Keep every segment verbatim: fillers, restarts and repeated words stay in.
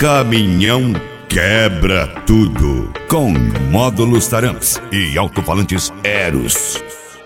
Caminhão quebra tudo com módulos Taramps e alto-falantes Eros.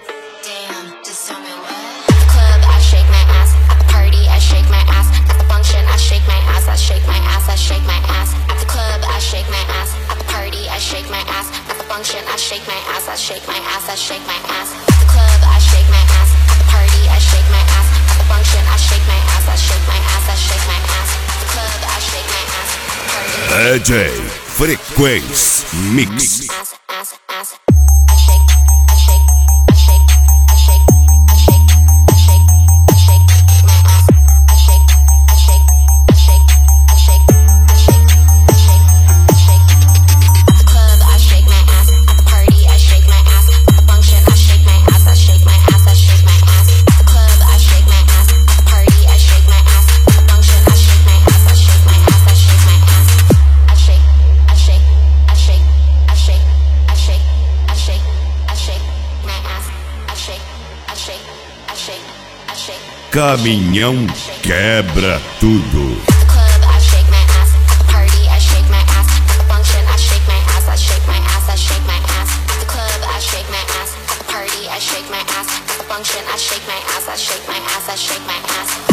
Function, I shake my ass, I shake my ass, I shake my ass. At the club, I shake my ass. At the party, I shake my ass. At the function, I shake my ass, I shake my ass, I shake my ass. At the club, I shake my ass. At the party, D J Frequência Mix. ass, ass, ass. I shake, I shake, I shake, I shake, I shake, I shake, I shake my ass. I shake, I shake, I shake, I shake, I shake, I shake, I shake. At the club, I shake my ass. At the party, I shake my ass. At the function, I shake my ass. I shake my ass. I shake my ass. At the club, I shake my ass. At the party, I shake my ass. At the function, I shake my ass. I shake my ass. I shake my ass. I shake, I shake, I shake, I shake, I shake, I shake, I shake my ass. I shake, I shake, I shake, I shake. Caminhão quebra tudo. At the club, I shake my ass. At the party, I shake my ass. At the function, I shake my ass. I shake my ass. I shake my ass. At the club, I shake my ass. At the party, I shake my ass. At the function, I shake my ass. I shake my ass. I shake my ass.